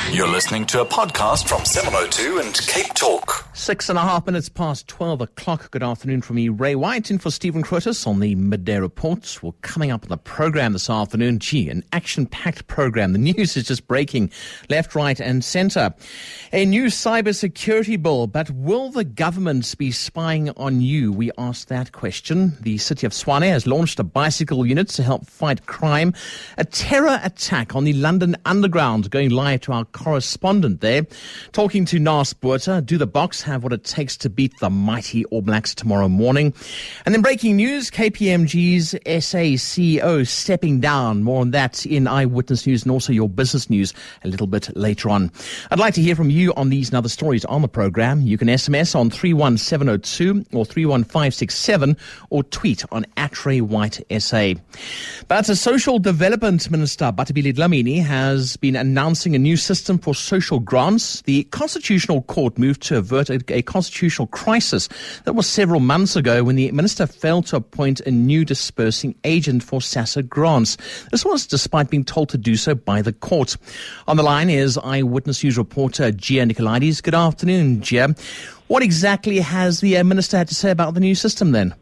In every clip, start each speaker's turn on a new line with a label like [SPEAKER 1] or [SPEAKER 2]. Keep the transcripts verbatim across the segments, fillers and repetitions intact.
[SPEAKER 1] You're listening to a podcast from seven oh two and Cape Talk.
[SPEAKER 2] Six and a half minutes past twelve o'clock. Good afternoon from me, Ray White, in for Stephen Crotus on the Midday Reports. Well, coming up on the program this afternoon, gee, an action-packed program. The news is just breaking left, right and centre. A new cybersecurity bill, but will the government be spying on you? We asked that question. The city of Tshwane has launched a bicycle unit to help fight crime. A terror attack on the London Underground, going live to our correspondent there. Talking to Nas Botha, do the Boks have what it takes to beat the mighty All Blacks tomorrow morning? And then breaking news, K P M G's S A C E O stepping down. More on that in Eyewitness News and also your business news a little bit later on. I'd like to hear from you on these and other stories on the program. You can S M S on three one seven oh two or three one five six seven or tweet on at Ray White S A. But a Social Development Minister, Bathabile Dlamini, has been announcing a new system for social grants. The Constitutional Court moved to avert a, a constitutional crisis that was several months ago when the minister failed to appoint a new dispersing agent for SASSA grants. This was despite being told to do so by the court. On the line is Eyewitness News reporter Gia Nicolaides. Good afternoon, Gia. What exactly has the uh, minister had to say about the new system then?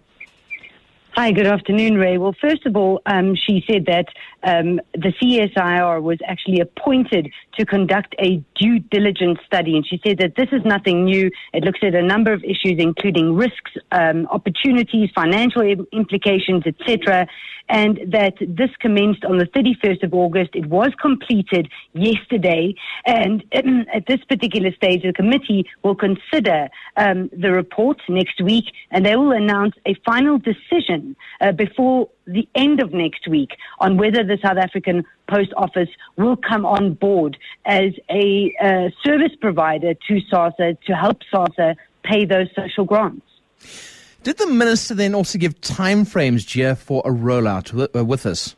[SPEAKER 3] Hi, good afternoon, Ray. Well, first of all, um, she said that um, the C S I R was actually appointed to conduct a due diligence study. And she said that this is nothing new. It looks at a number of issues, including risks, um, opportunities, financial implications, et cetera. And that this commenced on the thirty-first of August. It was completed yesterday. And um, at this particular stage, the committee will consider um, the report next week, and they will announce a final decision uh, before the end of next week on whether the South African Post Office will come on board as a uh, service provider to SASSA to help SASSA pay those social grants.
[SPEAKER 2] Did the minister then also give timeframes, Gia, for a rollout with, uh, with us?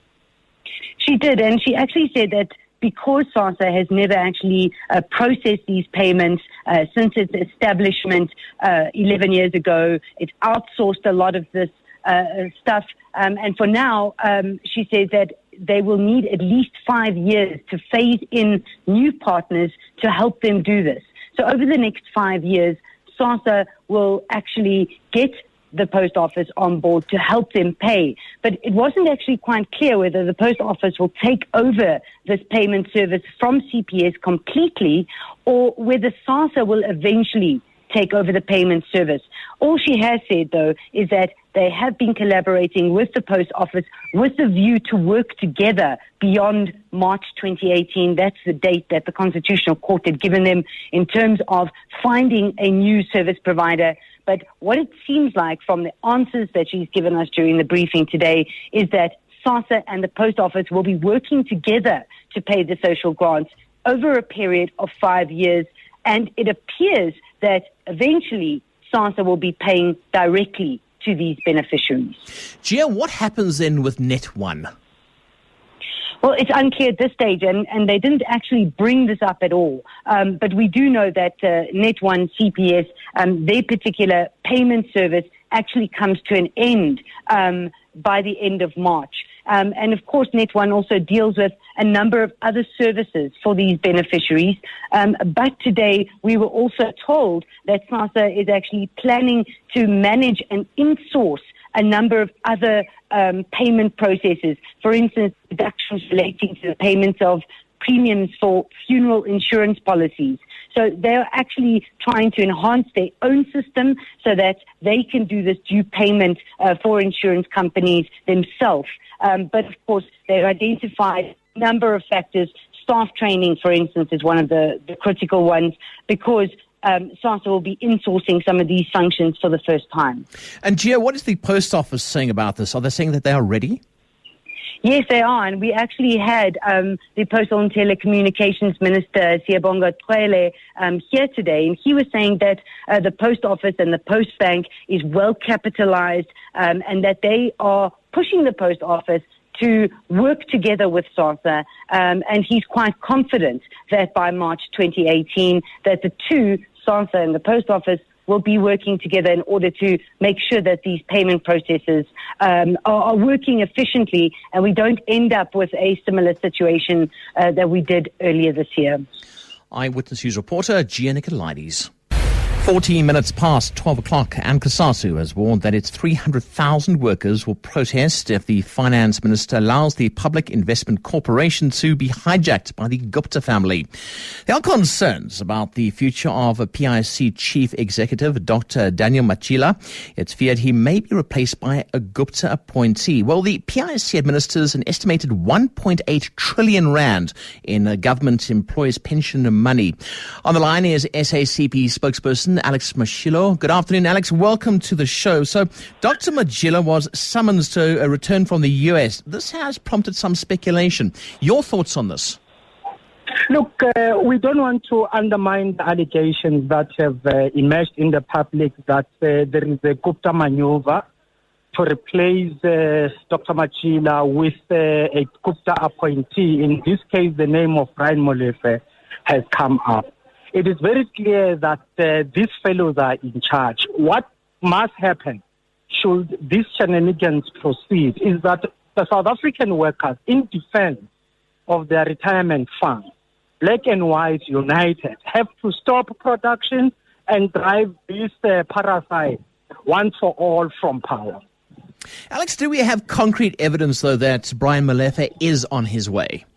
[SPEAKER 3] She did, and she actually said that because SASSA has never actually uh, processed these payments uh, since its establishment uh, eleven years ago, it's outsourced a lot of this uh, stuff. Um, and for now, um, she says that they will need at least five years to phase in new partners to help them do this. So over the next five years, SASSA will actually get the post office on board to help them pay. But it wasn't actually quite clear whether the post office will take over this payment service from C P S completely or whether SASSA will eventually take over the payment service. All she has said, though, is that they have been collaborating with the post office with the view to work together beyond March twenty eighteen. That's the date that the Constitutional Court had given them in terms of finding a new service provider. But what it seems like from the answers that she's given us during the briefing today is that SASSA and the post office will be working together to pay the social grants over a period of five years. And it appears that eventually SASSA will be paying directly to these beneficiaries.
[SPEAKER 2] Gia, what happens then with Net One?
[SPEAKER 3] Well, it's unclear at this stage, and, and they didn't actually bring this up at all. Um, but we do know that uh, Net One C P S, um, their particular payment service, actually comes to an end um, by the end of March. Um, and of course, Net One also deals with a number of other services for these beneficiaries. Um, but today, we were also told that SASSA is actually planning to manage and insource a number of other um, payment processes. For instance, deductions relating to the payments of premiums for funeral insurance policies. So they're actually trying to enhance their own system so that they can do this due payment uh, for insurance companies themselves. Um, but of course, they've identified a number of factors. Staff training, for instance, is one of the, the critical ones because Um, SASSA will be insourcing some of these functions for the first time.
[SPEAKER 2] And Gia, what is the post office saying about this? Are they saying that they are ready?
[SPEAKER 3] Yes, they are. And we actually had um, the Postal and Telecommunications Minister, Siyabonga Cwele, um, here today. And he was saying that uh, the post office and the post bank is well capitalized um, and that they are pushing the post office to work together with SASSA, um, and he's quite confident that by March twenty eighteen that the two, SASSA and the Post Office, will be working together in order to make sure that these payment processes um, are, are working efficiently and we don't end up with a similar situation uh, that we did earlier this year.
[SPEAKER 2] Eyewitness News reporter Gia Nicolaides. fourteen minutes past twelve o'clock, and COSATU has warned that its three hundred thousand workers will protest if the finance minister allows the Public Investment Corporation to be hijacked by the Gupta family. There are concerns about the future of a P I C chief executive, Doctor Daniel Matjila. It's feared he may be replaced by a Gupta appointee. Well, the P I C administers an estimated one point eight trillion rand in uh, government employees' pension money. On the line is S A C P spokesperson Alex Mashilo. Good afternoon, Alex. Welcome to the show. So, Doctor Matjila was summoned to a return from the U S. This has prompted some speculation. Your thoughts on this?
[SPEAKER 4] Look, uh, we don't want to undermine the allegations that have uh, emerged in the public that uh, there is a Gupta maneuver to replace uh, Doctor Matjila with uh, a Gupta appointee. In this case, the name of Brian Molefe has come up. It is very clear that uh, these fellows are in charge. What must happen should these shenanigans proceed is that the South African workers, in defense of their retirement funds, Black and White United, have to stop production and drive these uh, parasites once for all from power.
[SPEAKER 2] Alex, do we have concrete evidence, though, that Brian Molefe is on his way?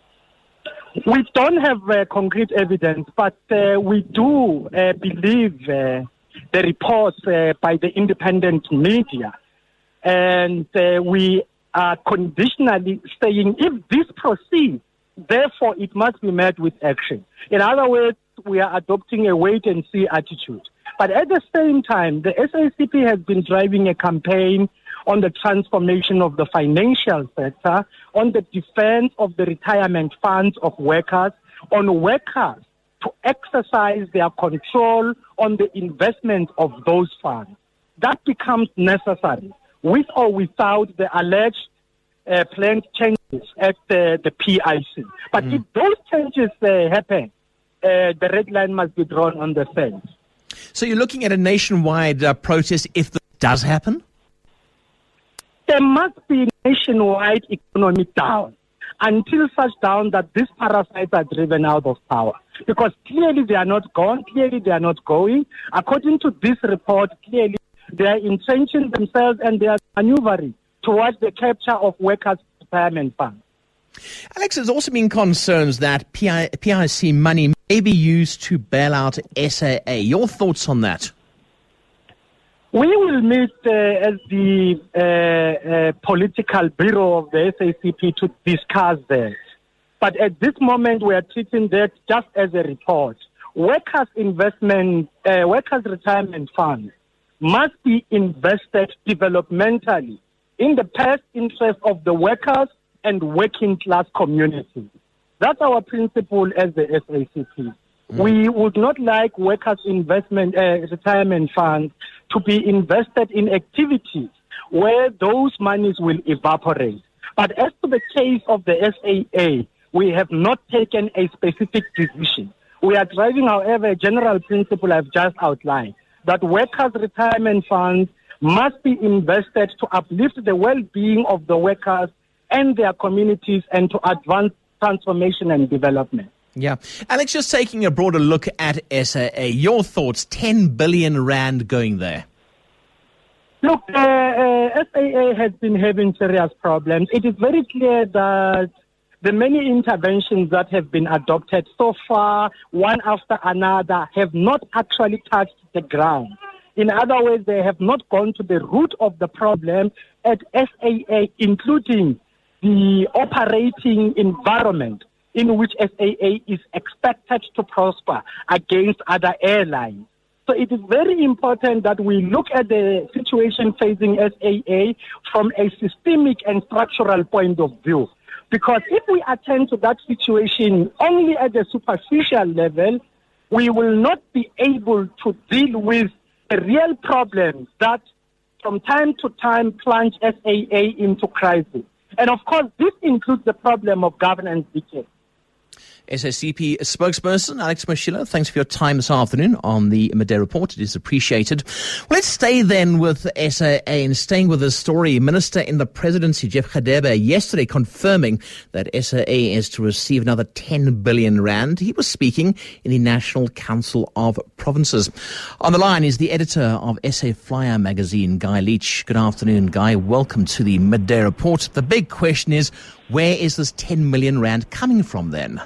[SPEAKER 4] We don't have uh, concrete evidence, but uh, we do uh, believe uh, the reports uh, by the independent media. And uh, we are conditionally saying if this proceeds, therefore it must be met with action. In other words, we are adopting a wait-and-see attitude. But at the same time, the S A C P has been driving a campaign on the transformation of the financial sector, on the defense of the retirement funds of workers, on workers to exercise their control on the investment of those funds. That becomes necessary, with or without the alleged uh, planned changes at uh, the P I C. But mm. if those changes uh, happen, uh, the red line must be drawn on the fence.
[SPEAKER 2] So you're looking at a nationwide uh, protest if this does happen?
[SPEAKER 4] There must be nationwide economic down until such down that these parasites are driven out of power. Because clearly they are not gone, clearly they are not going. According to this report, clearly they are entrenching themselves and they are maneuvering towards the capture of workers' retirement funds.
[SPEAKER 2] Alex, there's also been concerns that P I, P I C money may be used to bail out S A A. Your thoughts on that?
[SPEAKER 4] We will meet uh, as the uh, uh, political bureau of the S A C P to discuss that. But at this moment, we are treating that just as a report. Workers' investment, uh, workers' retirement funds must be invested developmentally in the best interest of the workers and working class communities. That's our principle as the S A C P. Mm. We would not like workers' investment uh, retirement funds to be invested in activities where those monies will evaporate. But as to the case of the S A A, we have not taken a specific decision. We are driving, however, a general principle I've just outlined, that workers' retirement funds must be invested to uplift the well-being of the workers and their communities and to advance transformation and development.
[SPEAKER 2] Yeah. Alex, just taking a broader look at S A A, your thoughts, ten billion rand going there?
[SPEAKER 4] Look, uh, uh, S A A has been having serious problems. It is very clear that the many interventions that have been adopted so far, one after another, have not actually touched the ground. In other words, they have not gone to the root of the problem at S A A, including the operating environment in which S A A is expected to prosper against other airlines. So it is very important that we look at the situation facing S A A from a systemic and structural point of view. Because if we attend to that situation only at a superficial level, we will not be able to deal with the real problems that from time to time plunge S A A into crisis. And of course, this includes the problem of governance decay.
[SPEAKER 2] S A C P spokesperson Alex Mashila, thanks for your time this afternoon on the Midday Report. It is appreciated. Well, let's stay then with S A A and staying with this story. Minister in the Presidency, Jeff Radebe, yesterday confirming that S A A is to receive another ten billion rand. He was speaking in the National Council of Provinces. On the line is the editor of S A Flyer magazine, Guy Leach. Good afternoon, Guy. Welcome to the Midday Report. The big question is, where is this ten million rand coming from then?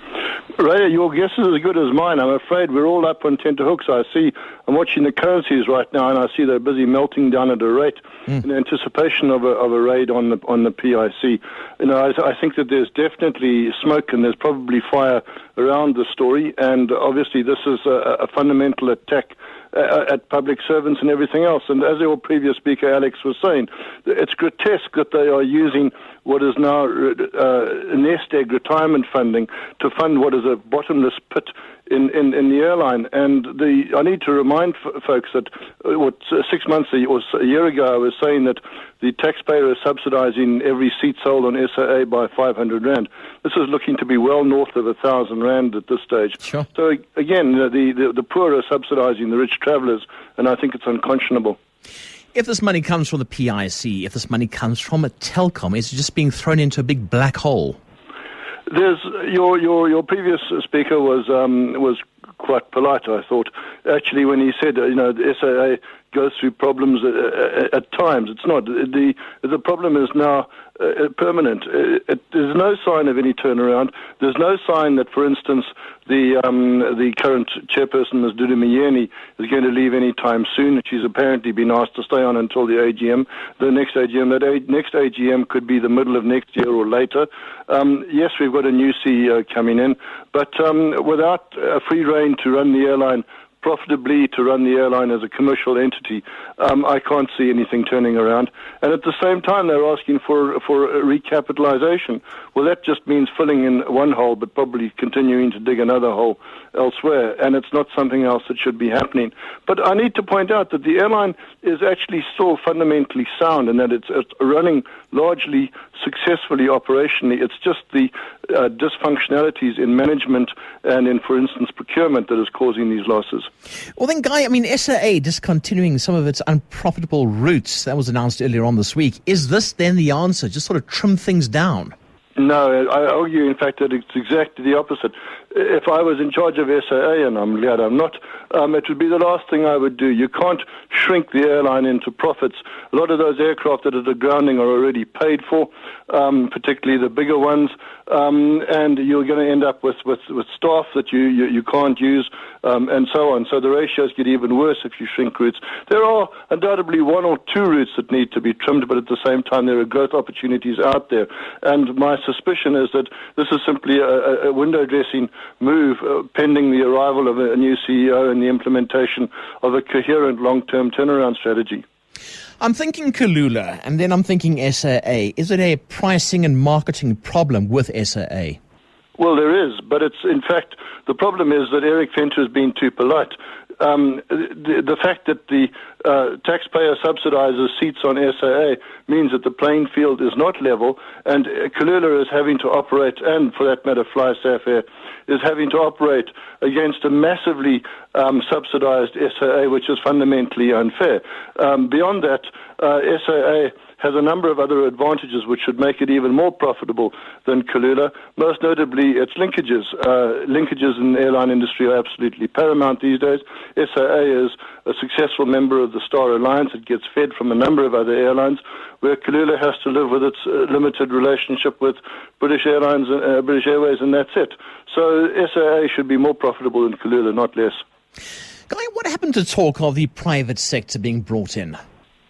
[SPEAKER 5] Ray, your guess is as good as mine. I'm afraid we're all up on tenterhooks. I see, I'm watching the currencies right now, and I see they're busy melting down at a rate mm. in anticipation of a, of a raid on the on the P I C. You know, I, I think that there's definitely smoke and there's probably fire around the story, and obviously this is a, a fundamental attack Uh, at public servants and everything else. And as your previous speaker, Alex, was saying, it's grotesque that they are using what is now uh, nest egg retirement funding to fund what is a bottomless pit in, in, in the airline. And the I need to remind f- folks that uh, what uh, six months or a year ago I was saying that the taxpayer is subsidizing every seat sold on S A A by five hundred rand. This is looking to be well north of one thousand rand at this stage.
[SPEAKER 2] Sure.
[SPEAKER 5] So again, the, the, the poor are subsidizing the rich travellers, and I think it's unconscionable.
[SPEAKER 2] If this money comes from the P I C, if this money comes from a Telkom, is it just being thrown into a big black hole?
[SPEAKER 5] There's your your your previous speaker was um, was quite polite, I thought. Actually, when he said, you know, the S A A goes through problems at, at times. It's not. The the problem is now uh, permanent. It, it, there's no sign of any turnaround. There's no sign that, for instance, the um, the current chairperson, Miz Dudu Myeni, is going to leave any time soon. She's apparently been asked to stay on until the A G M, the next A G M. That a- next A G M could be the middle of next year or later. Um, yes, we've got a new C E O coming in, but um, without a free rein to run the airline profitably, to run the airline as a commercial entity, um, I can't see anything turning around. And at the same time, they're asking for for a recapitalization. Well, that just means filling in one hole, but probably continuing to dig another hole elsewhere. And it's not something else that should be happening. But I need to point out that the airline is actually still fundamentally sound, and that it's, it's running largely successfully operationally. It's just the uh, dysfunctionalities in management and in, for instance, procurement that is causing these losses.
[SPEAKER 2] Well then, Guy, I mean, S A A discontinuing some of its unprofitable routes, that was announced earlier on this week. Is this then the answer? Just sort of trim things down?
[SPEAKER 5] No, I argue, in fact, that it's exactly the opposite. If I was in charge of S A A, and I'm glad I'm not, um, it would be the last thing I would do. You can't shrink the airline into profits. A lot of those aircraft that are the grounding are already paid for, um, particularly the bigger ones, um, and you're going to end up with, with, with staff that you, you, you can't use, um, and so on. So the ratios get even worse if you shrink routes. There are undoubtedly one or two routes that need to be trimmed, but at the same time there are growth opportunities out there. And my suspicion is that this is simply a, a window dressing move uh, pending the arrival of a, a new C E O and the implementation of a coherent long-term turnaround strategy.
[SPEAKER 2] I'm thinking Kulula, and then I'm thinking S A A. Is it a pricing and marketing problem with S A A?
[SPEAKER 5] Well, there is, but it's, in fact, the problem is that Eric Venter has been too polite. Um, the, the fact that the uh, taxpayer subsidizes seats on S A A means that the playing field is not level, and Kulula is having to operate, and for that matter, FlySafair Air, is having to operate against a massively um, subsidized S A A, which is fundamentally unfair. Um, beyond that, uh, S A A has a number of other advantages which should make it even more profitable than Kulula, most notably its linkages. Uh, linkages in the airline industry are absolutely paramount these days. S A A is a successful member of the Star Alliance. It gets fed from a number of other airlines, where Kulula has to live with its uh, limited relationship with British Airlines, uh, British Airways, and that's it. So S A A should be more profitable than Kulula, not less.
[SPEAKER 2] Guy, what happened to talk of the private sector being brought in?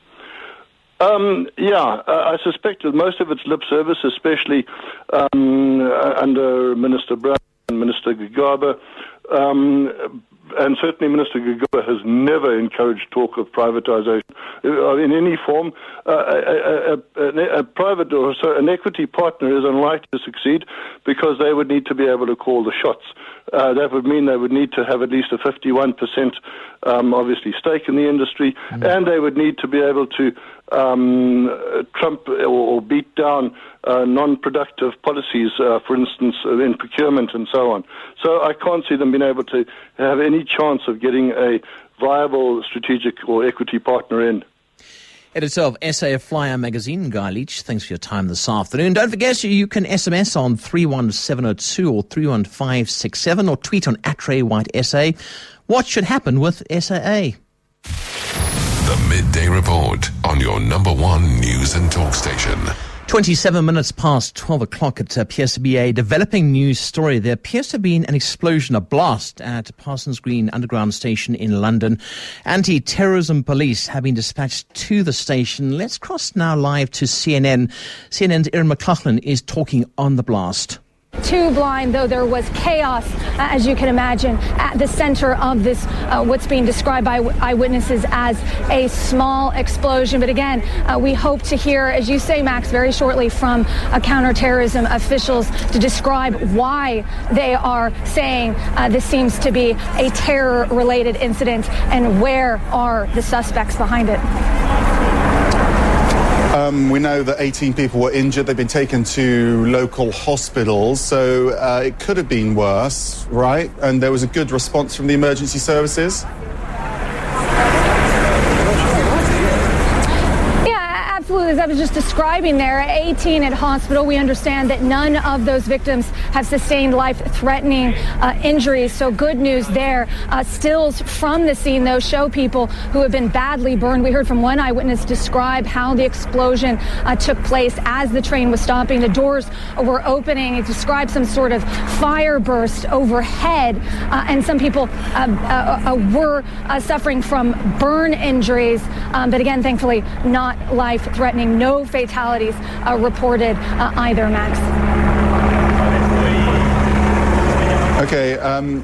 [SPEAKER 5] Um, yeah, uh, I suspect that most of its lip service, especially um, uh, under Minister Brown and Minister Gigaba, um, and certainly Minister Gigaba has never encouraged talk of privatization uh, in any form. Uh, a, a, a, a private or so an equity partner is unlikely to succeed because they would need to be able to call the shots. Uh, that would mean they would need to have at least a fifty-one percent, um, obviously, stake in the industry, mm. and they would need to be able to um, trump or, or beat down uh, non-productive policies, uh, for instance, uh, in procurement and so on. So I can't see them being able to have any chance of getting a viable strategic or equity partner in.
[SPEAKER 2] Editor of S A Flyer magazine, Guy Leach, thanks for your time this afternoon. Don't forget, you can S M S on three one seven oh two or three one five six seven or tweet on at Ray White S A. What should happen with S A A?
[SPEAKER 6] The Midday Report on your number one news and talk station.
[SPEAKER 2] twenty-seven minutes past twelve o'clock. It appears to be a developing news story. There appears to have been an explosion, a blast at Parsons Green Underground Station in London. Anti-terrorism police have been dispatched to the station. Let's cross now live to C N N. C N N's Erin McLaughlin is talking on the blast.
[SPEAKER 7] Too blind, though there was chaos, uh, as you can imagine, at the center of this, uh, what's being described by eyewitnesses as a small explosion. But again, uh, we hope to hear, as you say, Max, very shortly from uh, counterterrorism officials to describe why they are saying uh, this seems to be a terror-related incident and where are the suspects behind it.
[SPEAKER 8] Um, we know that eighteen people were injured. They've been taken to local hospitals, so uh, it could have been worse, right? And there was a good response from the emergency services.
[SPEAKER 7] Absolutely, as I was just describing there, eighteen at hospital. We understand that none of those victims have sustained life-threatening uh, injuries, so good news there. Uh, stills from the scene, though, show people who have been badly burned. We heard from one eyewitness describe how the explosion uh, took place as the train was stopping. The doors were opening. It described some sort of fire burst overhead, uh, and some people uh, uh, uh, were uh, suffering from burn injuries, um, but again, thankfully, not life-threatening. Threatening, no fatalities uh, reported uh, either, Max.
[SPEAKER 8] Okay, um,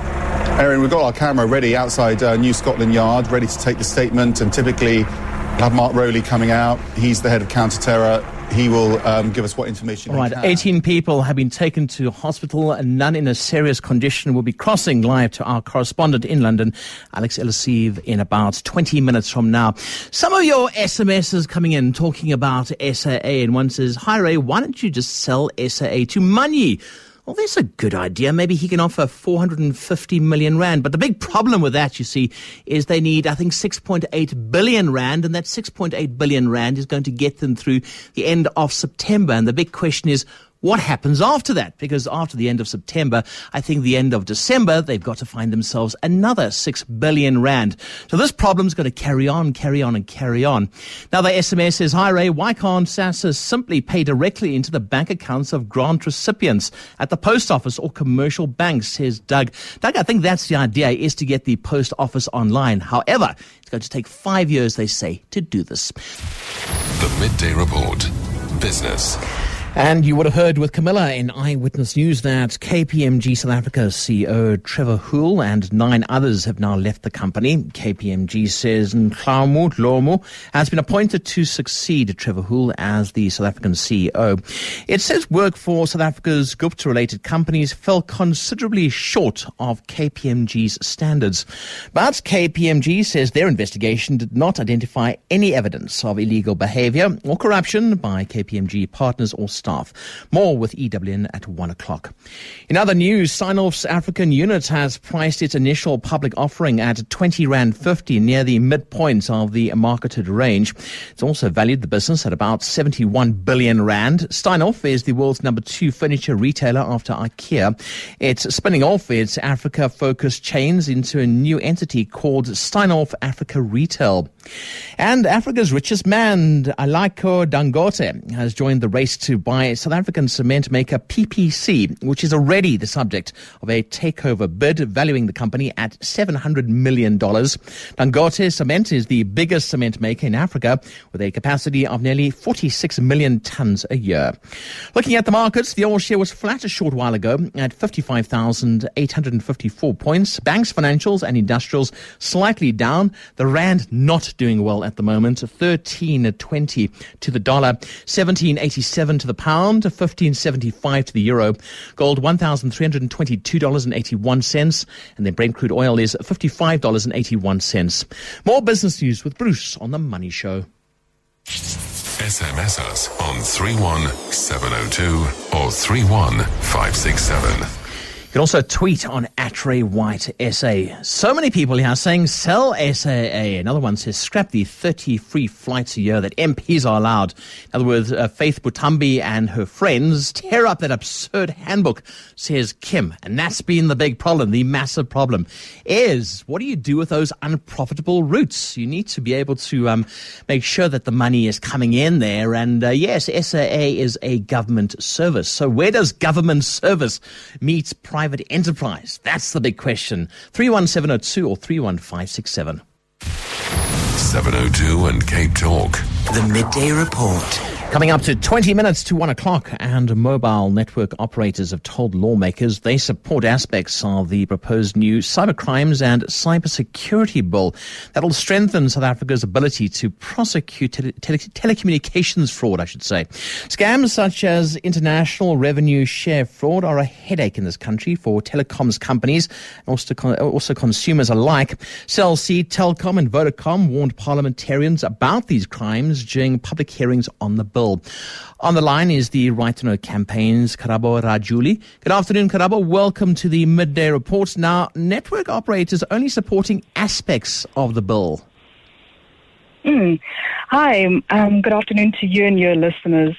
[SPEAKER 8] Erin, we've got our camera ready outside uh, New Scotland Yard, ready to take the statement, and typically we'll have Mark Rowley coming out. He's the head of counter-terror. He will um, give us what information
[SPEAKER 2] All
[SPEAKER 8] he
[SPEAKER 2] right,
[SPEAKER 8] can.
[SPEAKER 2] eighteen people have been taken to hospital and none in a serious condition. We'll be crossing live to our correspondent in London, Alex Elisive, in about twenty minutes from now. Some of your S M Ses coming in talking about S A A, and one says, "Hi Ray, why don't you just sell S A A to Manyi? Well, that's a good idea. Maybe he can offer four hundred fifty million rand. But the big problem with that, you see, is they need, I think, six point eight billion rand. And that six point eight billion rand is going to get them through the end of September. And the big question is, what happens after that? Because after the end of September, I think the end of December, they've got to find themselves another six billion rand. So this problem's going to carry on, carry on and carry on. Now the S M S says, "Hi Ray, why can't SASSA simply pay directly into the bank accounts of grant recipients at the post office or commercial banks?" says Doug. Doug, I think that's the idea, is to get the post office online. However, it's going to take five years, they say, to do this.
[SPEAKER 6] The Midday Report. Business.
[SPEAKER 2] And you would have heard with Camilla in Eyewitness News that K P M G South Africa C E O Trevor Hoole and nine others have now left the company. K P M G says Nhlamu Dlomo has been appointed to succeed Trevor Hoole as the South African C E O. It says work for South Africa's Gupta-related companies fell considerably short of K P M G's standards. But K P M G says their investigation did not identify any evidence of illegal behavior or corruption by K P M G partners or staff. More with E W N at one o'clock. In other news, Sign-Off's African unit has priced its initial public offering at twenty rand fifty, near the midpoint of the marketed range. It's also valued the business at about seventy-one billion rand. Sign-Off is the world's number two furniture retailer after IKEA. It's spinning off its Africa-focused chains into a new entity called Sign-Off Africa Retail. And Africa's richest man, Aliko Dangote, has joined the race to buy South African cement maker P P C, which is already the subject of a takeover bid valuing the company at seven hundred million dollars. Dangote Cement is the biggest cement maker in Africa with a capacity of nearly forty-six million tons a year. Looking at the markets, the oil share was flat a short while ago at fifty-five thousand eight hundred fifty-four points. Banks, financials and industrials slightly down. The rand not doing well at the moment, thirteen twenty to the dollar, seventeen eighty-seven to the pound, fifteen seventy-five to the euro. Gold, one thousand three hundred twenty-two dollars and eighty-one cents. And then Brent crude oil is fifty-five dollars and eighty-one cents. More business news with Bruce on The Money Show.
[SPEAKER 6] S M S us on three one seven oh two or three one five six seven.
[SPEAKER 2] You can also tweet on at Ray White S A. So many people here saying sell S A A. Another one says scrap the thirty free flights a year that M Ps are allowed. In other words, uh, Faith Butambi and her friends tear up that absurd handbook, says Kim. And that's been the big problem, the massive problem. Is, what do you do with those unprofitable routes? You need to be able to um, make sure that the money is coming in there. And uh, yes, S A A is a government service. So where does government service meet private enterprise? That's the big question. three one seven oh two or three one five six seven.
[SPEAKER 6] seven oh two and Cape Talk.
[SPEAKER 9] The Midday Report.
[SPEAKER 2] Coming up to twenty minutes to one o'clock, and mobile network operators have told lawmakers they support aspects of the proposed new cybercrimes and cybersecurity bill that will strengthen South Africa's ability to prosecute tele- tele- telecommunications fraud, I should say. Scams such as international revenue share fraud are a headache in this country for telecoms companies and also, con- also consumers alike. Cell C, Telkom and Vodacom warned parliamentarians about these crimes during public hearings on the bill. On the line is the Right to Know campaign's Karabo Rajuli. Good afternoon, Karabo. Welcome to the Midday Report. Now, network operators are only supporting aspects of the bill.
[SPEAKER 10] Mm. Hi, um, good afternoon to you and your listeners.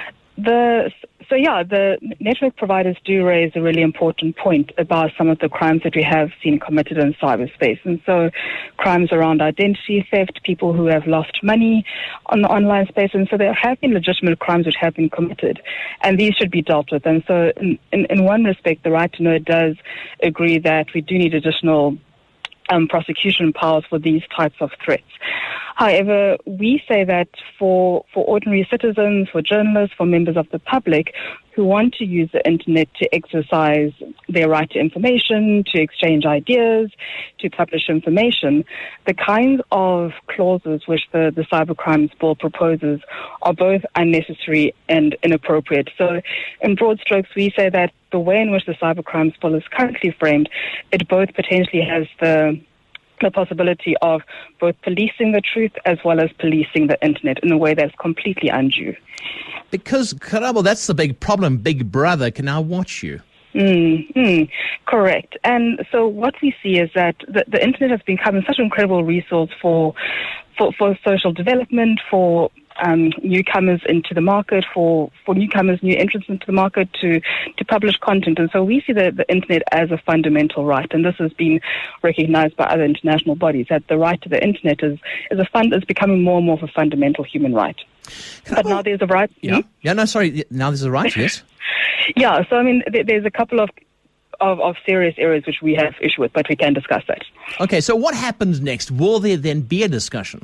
[SPEAKER 10] The So yeah, the network providers do raise a really important point about some of the crimes that we have seen committed in cyberspace. And so crimes around identity theft, people who have lost money on the online space. And so there have been legitimate crimes which have been committed, and these should be dealt with. And so in, in, in one respect, the Right to Know does agree that we do need additional Um, prosecution powers for these types of threats. However, we say that for, for ordinary citizens, for journalists, for members of the public who want to use the internet to exercise their right to information, to exchange ideas, to publish information, the kinds of clauses which the, the Cybercrimes Bill proposes are both unnecessary and inappropriate. So in broad strokes, we say that the way in which the Cybercrimes Bill is currently framed, it both potentially has the the possibility of both policing the truth as well as policing the internet in a way that's completely undue.
[SPEAKER 2] Because, Karabo, that's the big problem. Big Brother can now watch you.
[SPEAKER 10] Mm, mm, correct. And so what we see is that the, the internet has become such an incredible resource for for, for social development, for um, newcomers into the market, for, for newcomers, new entrants into the market to, to publish content. And so we see the, the internet as a fundamental right. And this has been recognized by other international bodies, that the right to the internet is, is, a fund, is becoming more and more of a fundamental human right.
[SPEAKER 2] Can
[SPEAKER 10] but
[SPEAKER 2] I,
[SPEAKER 10] now there's a right.
[SPEAKER 2] Yeah, yeah, no, sorry. Now there's a right, yes.
[SPEAKER 10] Yeah, so I mean, th- there's a couple of, of of serious areas which we have issue with, but we can discuss that.
[SPEAKER 2] Okay, so what happens next? Will there then be a discussion?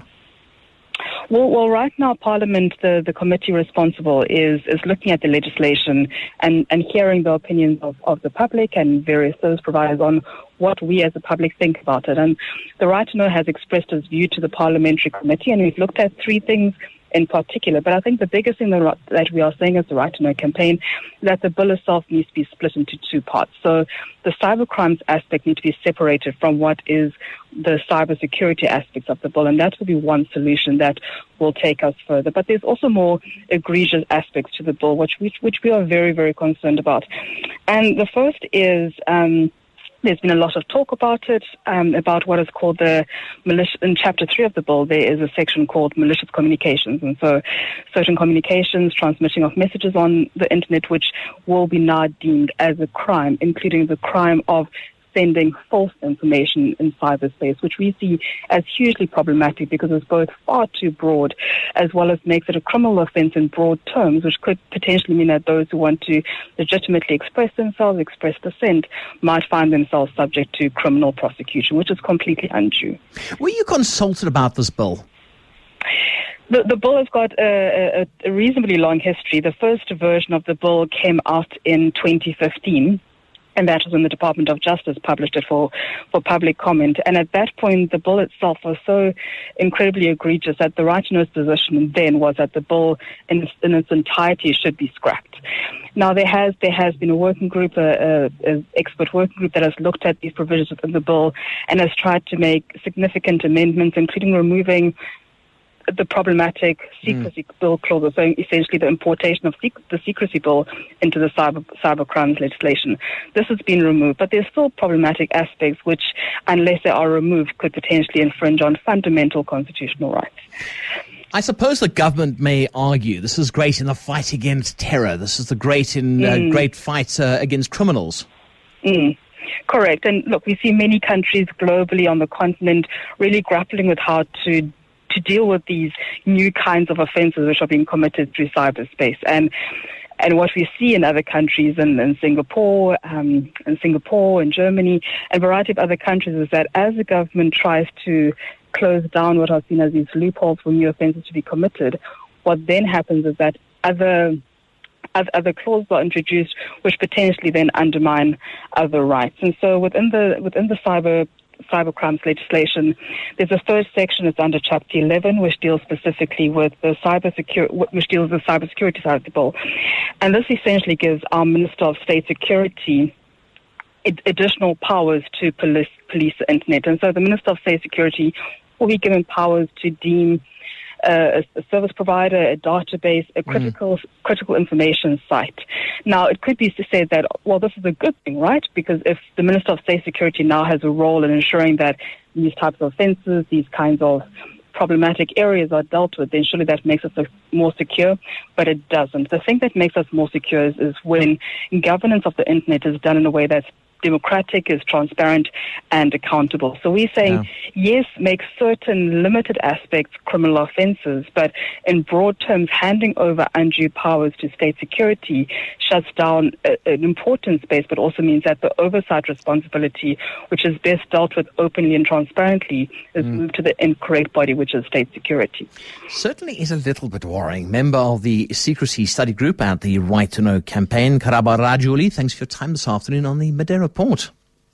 [SPEAKER 10] Well, well, right now, Parliament, the, the committee responsible is, is looking at the legislation and, and hearing the opinions of, of the public and various service providers on what we as the public think about it. And the Right to Know has expressed its view to the parliamentary committee, and we've looked at three things in particular. But I think the biggest thing that, that we are saying as the Right to Know campaign is that the bill itself needs to be split into two parts. So the cybercrimes aspect needs to be separated from what is the cybersecurity aspects of the bill, and that will be one solution that will take us further. But there's also more egregious aspects to the bill, which which, which we are very, very concerned about. And the first is um, there's been a lot of talk about it, um, about what is called the malicious. In Chapter three of the bill, there is a section called malicious communications. And so certain communications, transmitting of messages on the internet, which will be now deemed as a crime, including the crime of sending false information in cyberspace, which we see as hugely problematic because it's both far too broad as well as makes it a criminal offense in broad terms, which could potentially mean that those who want to legitimately express themselves, express dissent, might find themselves subject to criminal prosecution, which is completely undue.
[SPEAKER 2] Were you consulted about this bill?
[SPEAKER 10] The, the bill has got a, a, a reasonably long history. The first version of the bill came out in twenty fifteen. And that was when the Department of Justice published it for, for public comment. And at that point, the bill itself was so incredibly egregious that the Right to Know's position then was that the bill in its, in its entirety should be scrapped. Now, there has there has been a working group, a, a, a expert working group that has looked at these provisions within the bill and has tried to make significant amendments, including removing the problematic secrecy mm. bill clauses, so essentially the importation of sec- the secrecy bill into the cyber cyber crimes legislation. This has been removed, but there's still problematic aspects which, unless they are removed, could potentially infringe on fundamental constitutional rights.
[SPEAKER 2] I suppose the government may argue this is great in the fight against terror. This is the great in mm. uh, great fight uh, against criminals.
[SPEAKER 10] Mm. Correct. And look, we see many countries globally on the continent really grappling with how to to deal with these new kinds of offences which are being committed through cyberspace. And and what we see in other countries, in, in Singapore, um, in Singapore, in Germany, and a variety of other countries, is that as the government tries to close down what are seen as these loopholes for new offences to be committed, what then happens is that other other clauses are introduced which potentially then undermine other rights. And so within the within the cyber cyber crimes legislation, there's a third section that's under Chapter eleven, which deals specifically with the cyber security, which deals with the cybersecurity side of the bill. And this essentially gives our Minister of State Security additional powers to police, police the internet. And so the Minister of State Security will be given powers to deem Uh, a, a service provider, a database, a critical mm. critical information site. Now, it could be to say that, well, this is a good thing, right? Because if the Minister of State Security now has a role in ensuring that these types of offences, these kinds of problematic areas are dealt with, then surely that makes us more secure, but it doesn't. The thing that makes us more secure is, is when governance of the internet is done in a way that's democratic, is transparent and accountable. So we're saying, yeah. yes, make certain limited aspects criminal offences, but in broad terms, handing over undue powers to state security shuts down a, an important space, but also means that the oversight responsibility, which is best dealt with openly and transparently, is mm. moved to the incorrect body, which is state security.
[SPEAKER 2] Certainly is a little bit worrying. Member of the Secrecy Study Group at the Right to Know campaign, Karaba Rajuli, thanks for your time this afternoon on the Midday Report.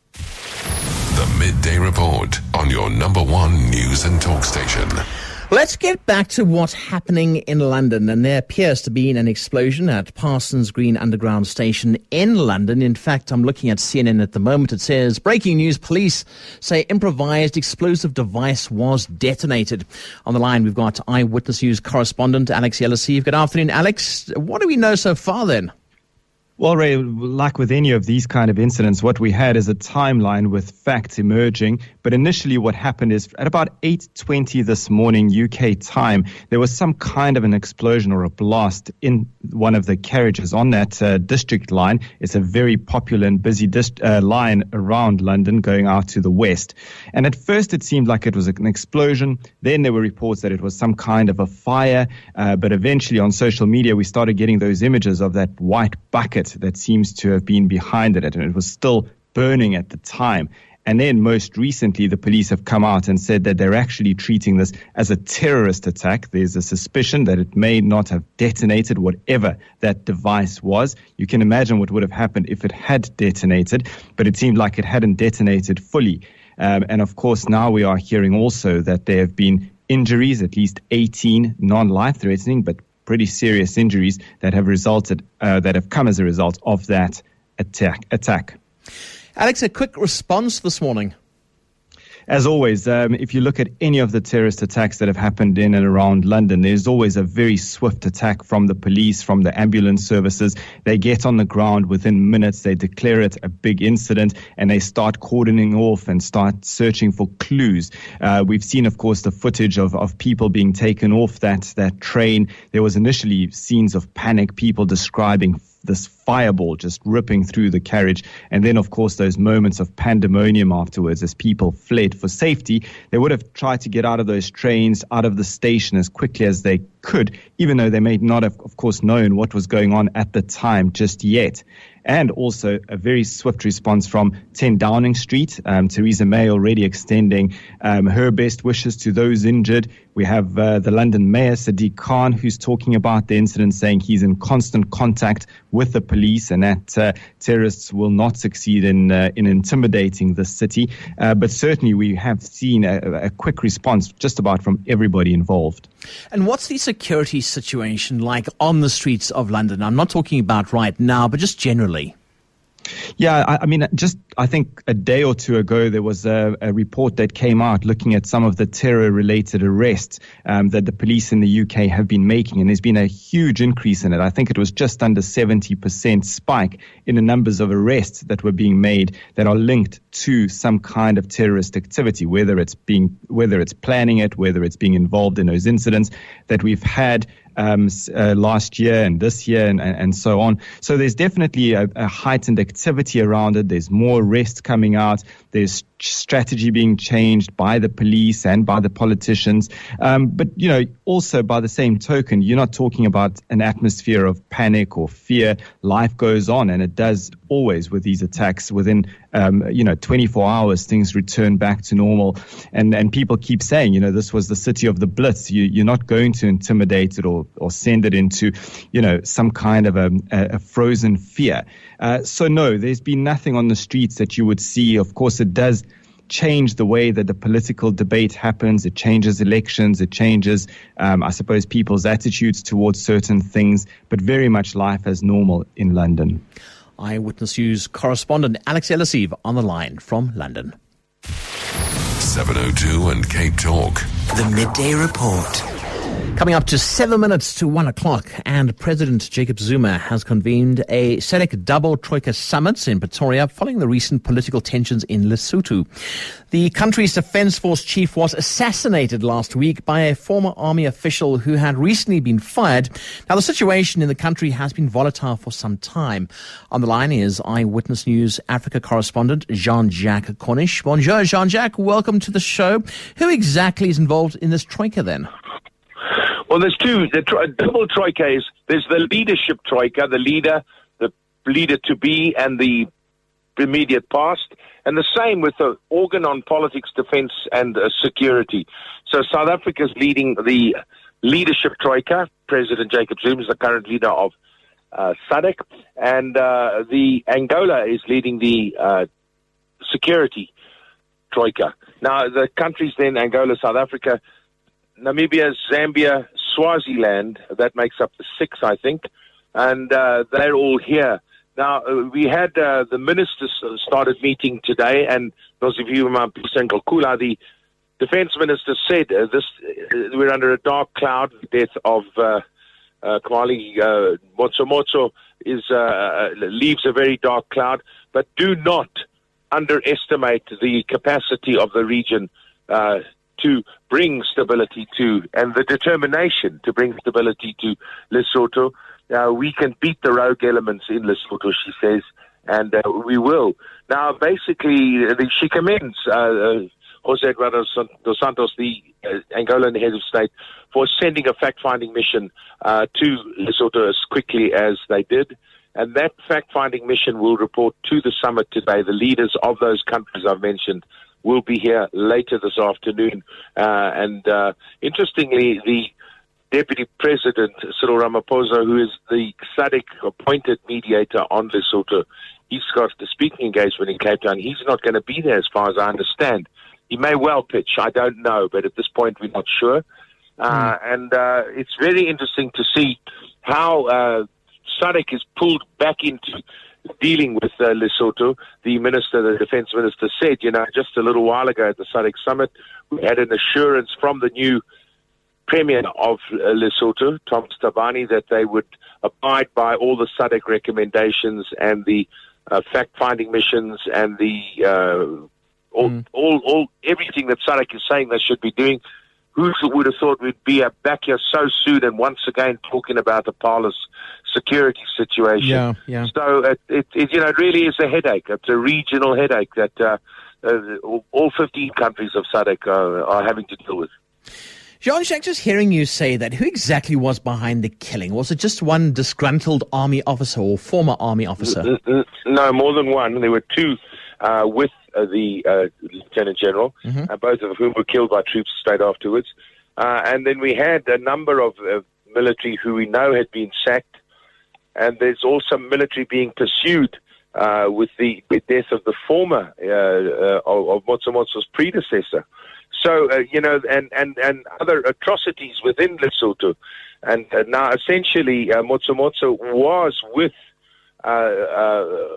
[SPEAKER 6] The Midday Report on your number one news and talk station.
[SPEAKER 2] Let's get back to what's happening in London. And there appears to be an explosion at Parsons Green Underground Station in London. In fact, I'm looking at C N N at the moment. It says, breaking news, police say improvised explosive device was detonated. On the line, we've got Eyewitness News correspondent Alex Yelasiv. Good afternoon, Alex. What do we know so far then?
[SPEAKER 11] Well, Ray, like with any of these kind of incidents, what we had is a timeline with facts emerging. But initially what happened is at about eight twenty this morning U K time, there was some kind of an explosion or a blast in one of the carriages on that uh, district line. It's a very popular and busy dist- uh, line around London going out to the west. And at first it seemed like it was an explosion. Then there were reports that it was some kind of a fire. Uh, but eventually on social media, we started getting those images of that white bucket that seems to have been behind it, and it was still burning at the time. And then most recently, the police have come out and said that they're actually treating this as a terrorist attack. There's a suspicion that it may not have detonated whatever that device was. You can imagine what would have happened if it had detonated, but it seemed like it hadn't detonated fully. Um, and of course, now we are hearing also that there have been injuries, at least eighteen non-life-threatening, but pretty serious injuries that have resulted, uh, that have come as a result of that attack. attack.
[SPEAKER 2] Alex, a quick response this morning.
[SPEAKER 11] As always, um, if you look at any of the terrorist attacks that have happened in and around London, there's always a very swift attack from the police, from the ambulance services. They get on the ground within minutes. They declare it a big incident and they start cordoning off and start searching for clues. Uh, we've seen, of course, the footage of, of people being taken off that, that train. There was initially scenes of panic, people describing this fireball just ripping through the carriage. And then, of course, those moments of pandemonium afterwards as people fled for safety. They would have tried to get out of those trains, out of the station as quickly as they could, even though they may not have, of course, known what was going on at the time just yet. And also a very swift response from ten Downing Street. Um, Theresa May already extending um, her best wishes to those injured. We have uh, the London Mayor, Sadiq Khan, who's talking about the incident, saying he's in constant contact with the police and that uh, terrorists will not succeed in uh, in intimidating the city. Uh, but certainly we have seen a, a quick response just about from everybody involved.
[SPEAKER 2] And what's the security situation like on the streets of London? I'm not talking about right now, but just generally.
[SPEAKER 11] Yeah, I, I mean, just I think a day or two ago, there was a, a report that came out looking at some of the terror-related arrests um, that the police in the U K have been making, and there's been a huge increase in it. I think it was just under seventy percent spike in the numbers of arrests that were being made that are linked to some kind of terrorist activity, whether it's being, whether it's planning it, whether it's being involved in those incidents that we've had Um, uh, last year and this year and, and so on. So there's definitely a, a heightened activity around it. There's more arrests coming out. There's strategy being changed by the police and by the politicians. Um, but, you know, also by the same token, you're not talking about an atmosphere of panic or fear. Life goes on, and it does always with these attacks. Within, um, you know, twenty-four hours, things return back to normal. And, and people keep saying, you know, this was the city of the Blitz. You, you're not going to intimidate it or, or send it into, you know, some kind of a, a frozen fear. Uh, so, no, there's been nothing on the streets that you would see. Of course, it does change the way that the political debate happens. It changes elections. It changes, um, I suppose, people's attitudes towards certain things, but very much life as normal in London.
[SPEAKER 2] Eyewitness News correspondent Alex Ellisive on the line from London.
[SPEAKER 6] seven oh two and Cape Talk.
[SPEAKER 9] The Midday Report.
[SPEAKER 2] Coming up to seven minutes to one o'clock, and President Jacob Zuma has convened a S A D C double Troika summit in Pretoria following the recent political tensions in Lesotho. The country's defense force chief was assassinated last week by a former army official who had recently been fired. Now, the situation in the country has been volatile for some time. On the line is Eyewitness News Africa correspondent Jean-Jacques Cornish. Bonjour, Jean-Jacques. Welcome to the show. Who exactly is involved in this Troika then?
[SPEAKER 12] Well, there's two. The tro- double troika is there's the leadership troika, the leader, the leader to be, and the immediate past, and the same with the organ on politics, defense, and uh, security. So South Africa is leading the leadership troika. President Jacob Zuma is the current leader of uh, S A D C, and uh, the Angola is leading the uh, security troika. Now, the countries then, Angola, South Africa, Namibia, Zambia, Swaziland, that makes up the six, I think, and uh, they're all here. Now, uh, we had uh, the ministers started meeting today, and those of you who are Kula, the defense minister said uh, this: uh, we're under a dark cloud. The death of uh, uh, Khumalo uh, Motso-Motso is uh, leaves a very dark cloud, but do not underestimate the capacity of the region uh, to bring stability to, and the determination to bring stability to Lesotho. Uh, we can beat the rogue elements in Lesotho, she says, and uh, we will. Now, basically, the, she commends uh, uh, Jose Eduardo dos Santos, the uh, Angolan head of state, for sending a fact-finding mission uh, to Lesotho as quickly as they did. And that fact-finding mission will report to the summit today. The leaders of those countries I've mentioned will be here later this afternoon. Uh, and uh, interestingly, the Deputy President, Cyril Ramaphosa, who is the S A D C appointed mediator on Lesotho, he's got the speaking engagement in Cape Town. He's not going to be there as far as I understand. He may well pitch, I don't know, but at this point we're not sure. Uh, mm. And uh, it's very interesting to see how uh, S A D C is pulled back into dealing with uh, Lesotho. The minister, the defense minister said, you know, just a little while ago at the S A D C summit, we had an assurance from the new Premier of uh, Lesotho, Thomas Thabane, that they would abide by all the S A D C recommendations and the uh, fact-finding missions and the uh, all, mm. all, all, everything that S A D C is saying they should be doing. Who would have thought we'd be back here so soon and once again talking about the parlous security situation?
[SPEAKER 2] Yeah, yeah.
[SPEAKER 12] So it, it, it, you know, it really is a headache. It's a regional headache that uh, uh, all fifteen countries of S A D C are, are having to deal with.
[SPEAKER 2] Jean-Jacques, just hearing you say that, who exactly was behind the killing? Was it just one disgruntled army officer or former army officer?
[SPEAKER 12] No, more than one. There were two uh, with uh, the uh, Lieutenant General, mm-hmm. uh, both of whom were killed by troops straight afterwards. Uh, and then we had a number of uh, military who we know had been sacked. And there's also military being pursued uh, with the, the death of the former uh, uh, of, of Motso-Motso's predecessor. So, uh, you know, and, and, and other atrocities within Lesotho. And uh, now, essentially, uh, Motso-Motso was with uh, uh,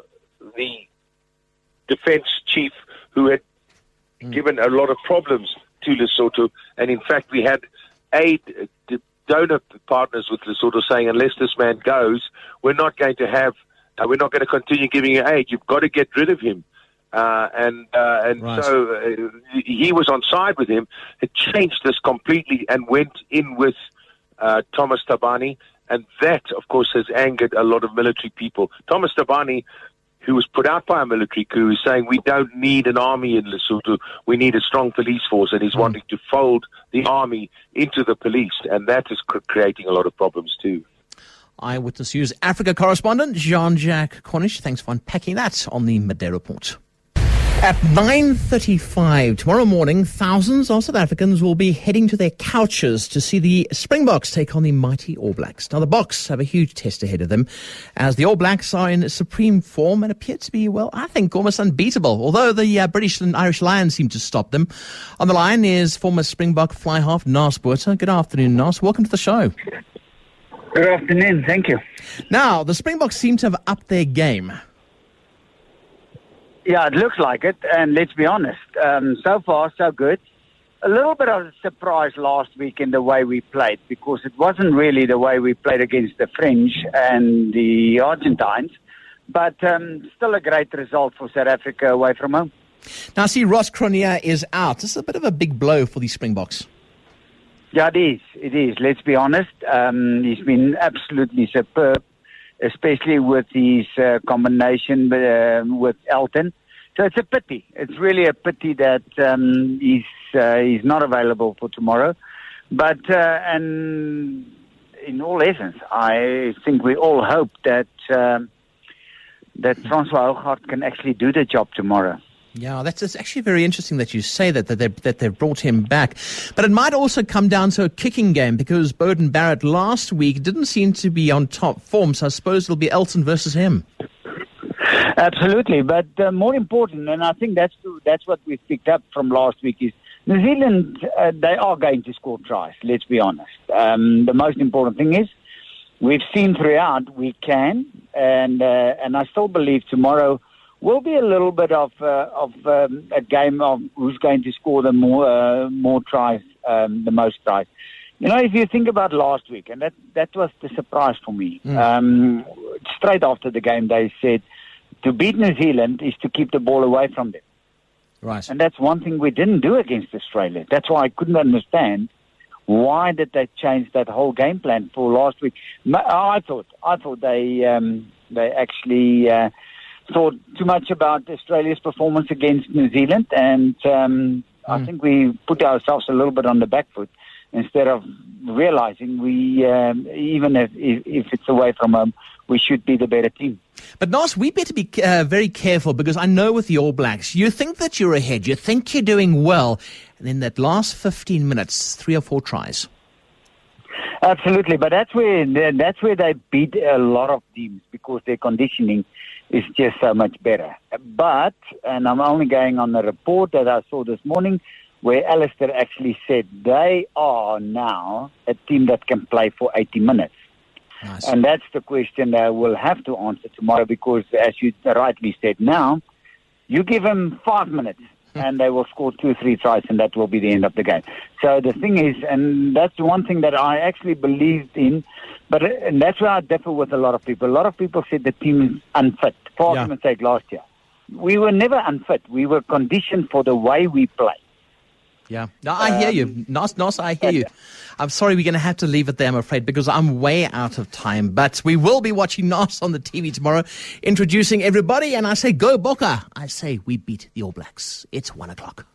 [SPEAKER 12] the defense chief who had mm. given a lot of problems to Lesotho. And in fact, we had aid uh, donor partners with Lesotho saying, unless this man goes, we're not going to have, uh, we're not going to continue giving you aid. You've got to get rid of him. Uh, and uh, and right. so uh, he was on side with him. It changed this completely and went in with uh, Thomas Thabane. And that, of course, has angered a lot of military people. Thomas Thabane, who was put out by a military coup, is saying we don't need an army in Lesotho. We need a strong police force. And he's mm. wanting to fold the army into the police. And that is cr- creating a lot of problems too.
[SPEAKER 2] Eyewitness News Africa correspondent Jean-Jacques Cornish. Thanks for unpacking that on the Midday Report. At nine thirty-five tomorrow morning, thousands of South Africans will be heading to their couches to see the Springboks take on the mighty All Blacks. Now, the Boks have a huge test ahead of them, as the All Blacks are in supreme form and appear to be, well, I think almost unbeatable, although the uh, British and Irish Lions seem to stop them. On the line is former Springbok fly half Naas Botha. Good afternoon, Naas. Welcome to the show.
[SPEAKER 13] Good afternoon. Thank you.
[SPEAKER 2] Now, the Springboks seem to have upped their game.
[SPEAKER 13] Yeah, it looks like it, and let's be honest, um, so far so good. A little bit of a surprise last week in the way we played, because it wasn't really the way we played against the French and the Argentines, but um, still a great result for South Africa away from home.
[SPEAKER 2] Now, I see Ross Cronje is out. This is a bit of a big blow for the Springboks.
[SPEAKER 13] Yeah, it is. It is. Let's be honest. Um, he's been absolutely superb, especially with his uh, combination uh, with Elton. So it's a pity. It's really a pity that um, he's uh, he's not available for tomorrow. But uh, and in all essence, I think we all hope that um, that Francois Hougaard can actually do the job tomorrow.
[SPEAKER 2] Yeah, that's it's actually very interesting that you say that, that, they, that they've brought him back. But it might also come down to a kicking game, because Beauden Barrett last week didn't seem to be on top form, so I suppose it'll be Elton versus him.
[SPEAKER 13] Absolutely, but uh, more important, and I think that's that's what we've picked up from last week, is New Zealand, uh, they are going to score tries, let's be honest. Um, the most important thing is we've seen throughout we can, and uh, and I still believe tomorrow will be a little bit of uh, of um, a game of who's going to score the more uh, more tries, um, the most tries. You know, if you think about last week, and that that was the surprise for me. Mm. Um, straight after the game, they said to beat New Zealand is to keep the ball away from them.
[SPEAKER 2] Right.
[SPEAKER 13] And that's one thing we didn't do against Australia. That's why I couldn't understand why did they change that whole game plan for last week. I thought I thought they um, they actually. Uh, thought too much about Australia's performance against New Zealand, and um, mm. I think we put ourselves a little bit on the back foot instead of realizing we, um, even if, if, if it's away from home, we should be the better team.
[SPEAKER 2] But Naas, we better be uh, very careful, because I know with the All Blacks, you think that you're ahead, you think you're doing well, and in that last fifteen minutes, three or four tries.
[SPEAKER 13] Absolutely, but that's where that's where they beat a lot of teams, because their conditioning is just so much better. But, and I'm only going on the report that I saw this morning, where Alistair actually said they are now a team that can play for eighty minutes. Nice. And that's the question that we'll have to answer tomorrow, because as you rightly said now, you give them five minutes and they will score two or three tries, and that will be the end of the game. So the thing is, and that's one thing that I actually believed in, but and that's where I differ with a lot of people. A lot of people said the team is unfit. For
[SPEAKER 2] yeah.
[SPEAKER 13] argument's sake, last year, we were never unfit. We were conditioned for the way we play.
[SPEAKER 2] Yeah, no, I hear you. Naas, Naas, I hear you. I'm sorry, we're going to have to leave it there, I'm afraid, because I'm way out of time. But we will be watching Naas on the T V tomorrow, introducing everybody. And I say, go Bokke. I say, we beat the All Blacks. It's one o'clock.